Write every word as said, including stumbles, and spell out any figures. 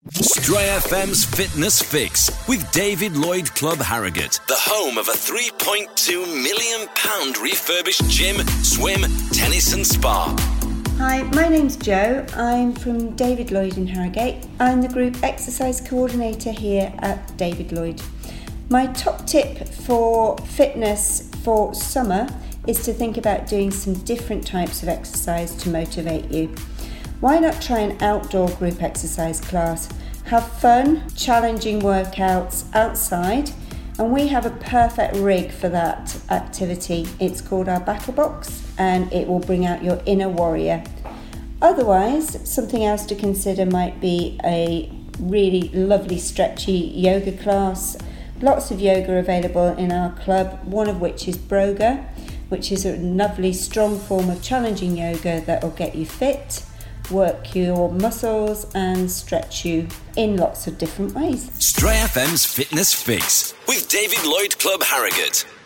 Stray F M's Fitness Fix with David Lloyd Club Harrogate, the home of a three point two million pounds refurbished gym, swim, tennis and spa. Hi, my name's Jo. I'm from David Lloyd in Harrogate. I'm the group exercise coordinator here at David Lloyd. My top tip for fitness for summer is to think about doing some different types of exercise to motivate you. Why not try an outdoor group exercise class? Have fun, challenging workouts outside, and we have a perfect rig for that activity. It's called our Battle Box, and it will bring out your inner warrior. Otherwise, something else to consider might be a really lovely stretchy yoga class. Lots of yoga available in our club, one of which is Broga, which is a lovely strong form of challenging yoga that will get you fit, work your muscles and stretch you in lots of different ways. Stray F M's Fitness Fix with David Lloyd Club Harrogate.